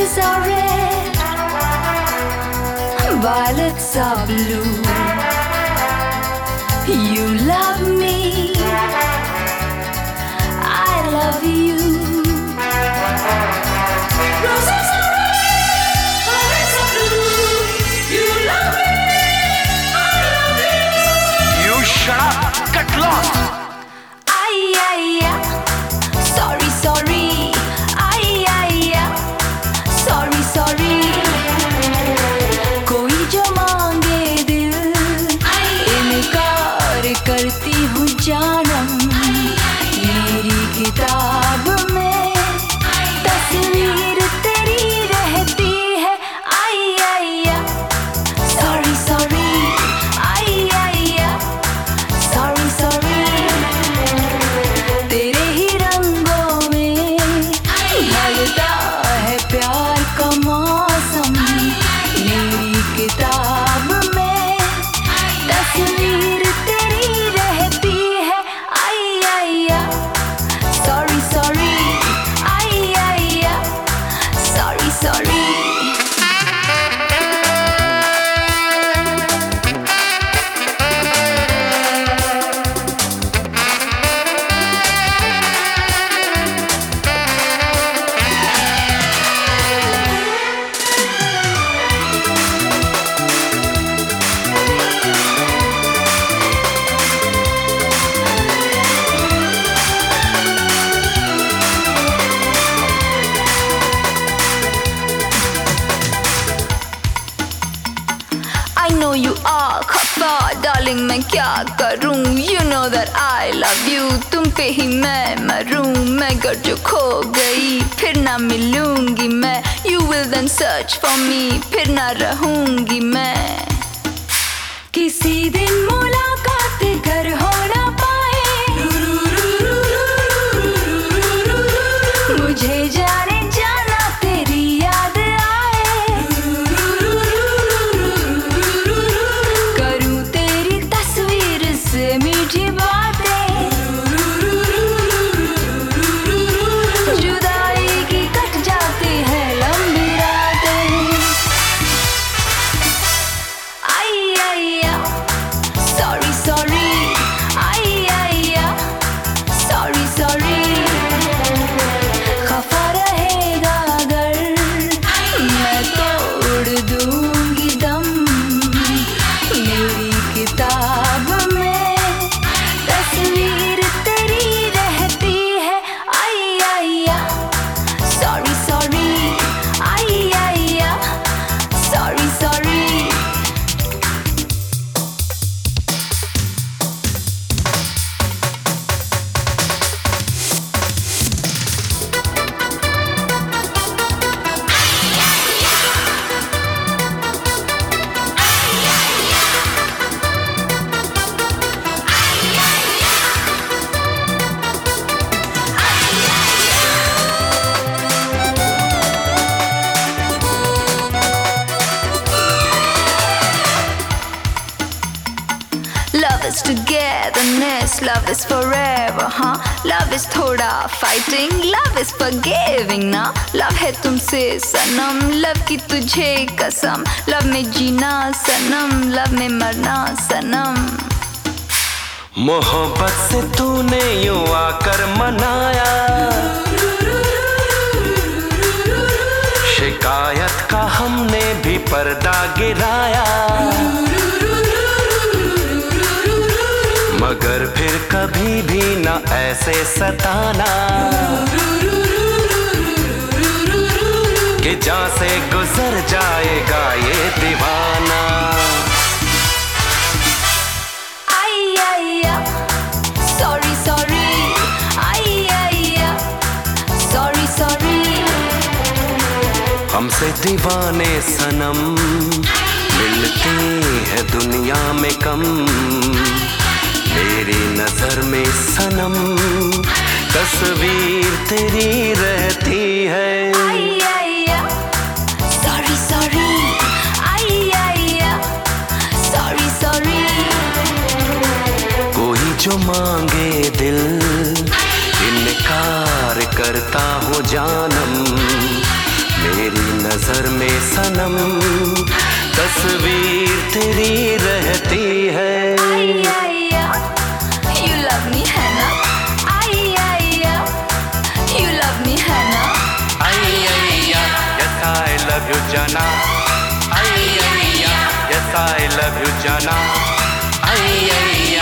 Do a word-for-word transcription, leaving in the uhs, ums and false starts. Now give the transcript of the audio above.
Roses are red, violets are blue. You love me, I love you. Roses are red, violets are blue. You love me, I love you. You shut up, get lost. Ay, ay, ay. Sorry, sorry. Ay, ay, ay. Sorry, sorry. कोई जो मांगे दिल, इनकार करती हूँ जानम. मेरी किताब में तस्वीर तेरी रहती है. आई आई आ, सॉरी सॉरी. आई आई आ, सॉरी सॉरी. तेरे ही रंगों में ढलता है प्यार का मौसम. मेरी किताब में तस्वीर तेरी रहती है. आई आई आ, सॉरी सॉरी. आई आई आ, sorry sorry. I know you are खफा darling, मैं क्या करूं. You know that I love you. तुम पे ही मैं मरूं. मैं गर जो खो गई फिर ना मिलूंगी मैं. You will then search for me, फिर ना रहूंगी मैं. किसी दिन मुलाकात घर हो ना पाए. मुझे जाने जाना तेरी याद आए. करूं तेरी तस्वीर से मीठी बातें. जुदाई की कट जाती है लंबी रातें. आई आई आ, सॉरी सॉरी. आई आई आ, सॉरी सॉरी. खफा रहेगा अगर मैं तोड़ दूंगी दम. मेरी किताब में तस्वीर तेरी रहती है. आई आई आ, सॉरी सॉरी. आई आई आ, sorry sorry. Love is togetherness, love is forever, huh? Love is थोड़ा fighting, love is forgiving ना. Love है तुमसे सनम, love की तुझे कसम. Love में जीना सनम, love में मरना सनम. मोहब्बत से तूने यूं आकर मनाया. शिकायत का हमने भी पर्दा गिराया. मगर फिर कभी भी न ऐसे सताना कि जान से गुजर जाएगा ये दीवाना. आई आई आ, सॉरी सॉरी. आई आई आ, सॉरी सॉरी. हमसे दीवाने सनम मिलते हैं दुनिया में कम. मेरी नजर में सनम तस्वीर तेरी रहती है. आई आई आ, सॉरी सॉरी. आई आई आ, सॉरी सॉरी. कोई जो मांगे दिल इनकार करता हूँ जानम. मेरी नजर में सनम तस्वीर तेरी रहती है। आई आया, you love me है ना? आई आया, you love me है ना? आई आया, yes I love you जाना। आई आया, yes I love you जाना। आई आया